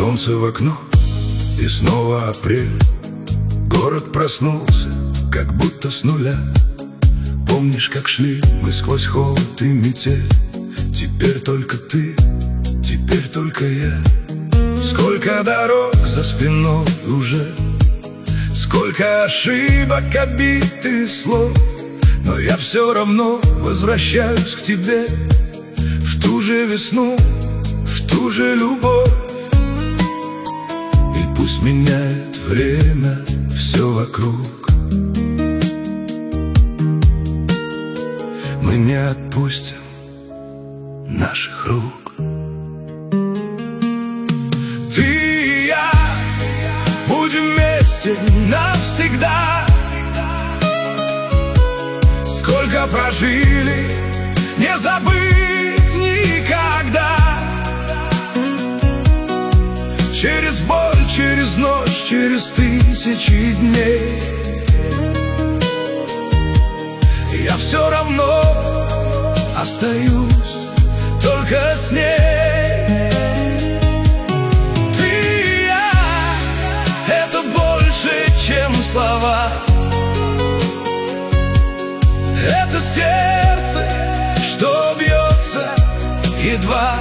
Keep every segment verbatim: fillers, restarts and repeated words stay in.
Солнце в окно, и снова апрель. Город проснулся, как будто с нуля. Помнишь, как шли мы сквозь холод и метель? Теперь только ты, теперь только я. Сколько дорог за спиной уже, сколько ошибок, обид и слов. Но я все равно возвращаюсь к тебе, в ту же весну, в ту же любовь. И пусть меняет время все вокруг, мы не отпустим наших рук. Ты и я будем вместе навсегда. Сколько прожили, не забыть никогда. Через боль, через ночь, через тысячи дней я все равно остаюсь только с ней. Ты и я — это больше, чем слова. Это сердце, что бьется едва,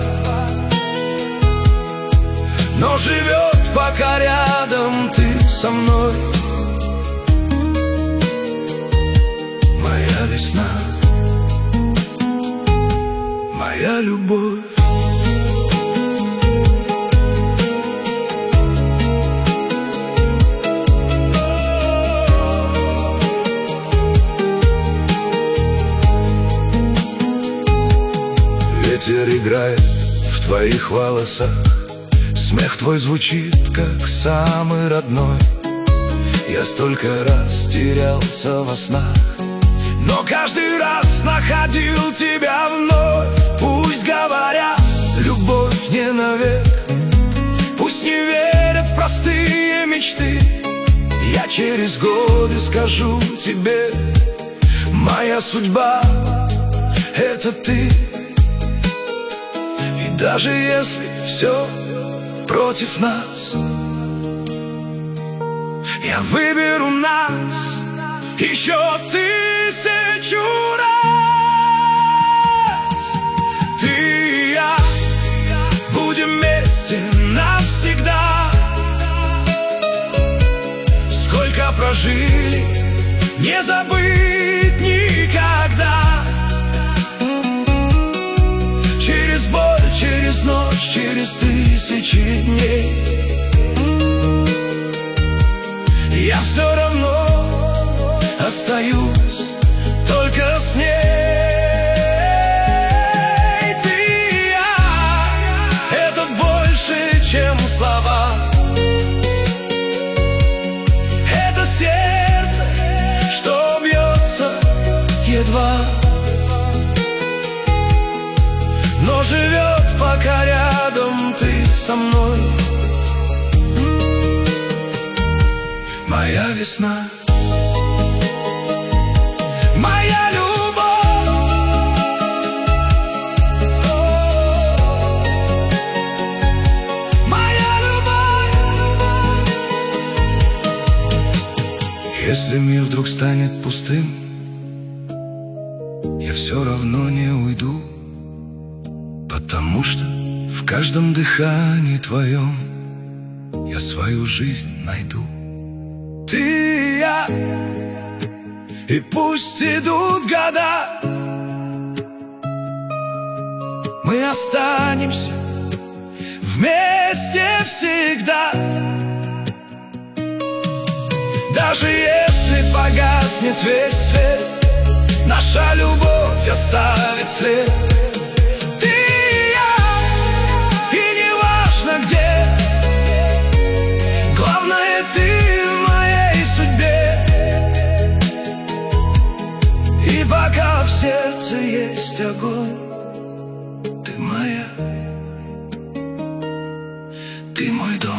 но живет, пока рядом ты со мной. Моя весна, моя любовь. Ветер играет в твоих волосах, смех твой звучит, как самый родной. Я столько раз терялся во снах, но каждый раз находил тебя вновь. Пусть говорят, любовь не навек, пусть не верят в простые мечты. Я через годы скажу тебе, моя судьба — это ты. И даже если все против нас, я выберу нас еще тысячу раз. Ты и я будем вместе навсегда. Сколько прожили, не забыть никогда. Через боль, через ночь, через тысячи дней я все равно остаюсь только с ней. Ты и я — это больше, чем слова. Это сердце, что бьется едва, но живет, пока рядом ты со мной. Моя весна, моя любовь. Моя любовь. Если мир вдруг станет пустым, я все равно не уйду, потому что в каждом дыхании твоем я свою жизнь найду. Ты и я, и пусть идут года, мы останемся вместе всегда. Даже если погаснет весь свет, наша любовь оставит след. Ты и я, и не важно где, главное ты в моей судьбе. И пока в сердце есть огонь, ты моя, ты мой дом.